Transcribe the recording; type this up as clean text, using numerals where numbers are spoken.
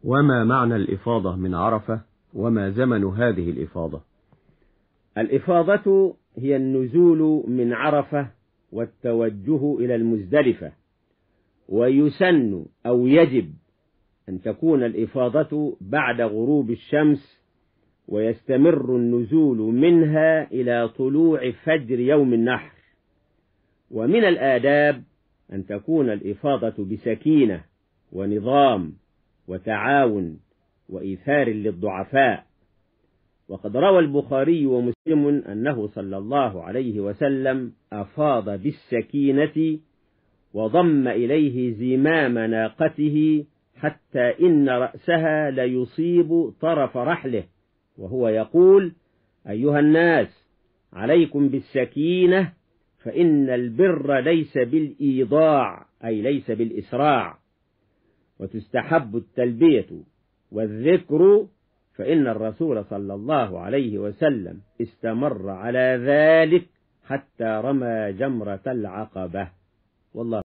وما معنى الإفاضة من عرفة وما زمن هذه الإفاضة؟ الإفاضة هي النزول من عرفة والتوجه إلى المزدلفة، ويسن أو يجب أن تكون الإفاضة بعد غروب الشمس، ويستمر النزول منها إلى طلوع فجر يوم النحر. ومن الآداب أن تكون الإفاضة بسكينة ونظام وتعاون وإيثار للضعفاء. وقد روى البخاري ومسلم أنه صلى الله عليه وسلم أفاض بالسكينة وضم إليه زمام ناقته حتى إن رأسها ليصيب طرف رحله، وهو يقول: أيها الناس، عليكم بالسكينة، فإن البر ليس بالإيضاع، أي ليس بالإسراع. وتستحب التلبية والذكر، فإن الرسول صلى الله عليه وسلم استمر على ذلك حتى رمى جمرة العقبة. والله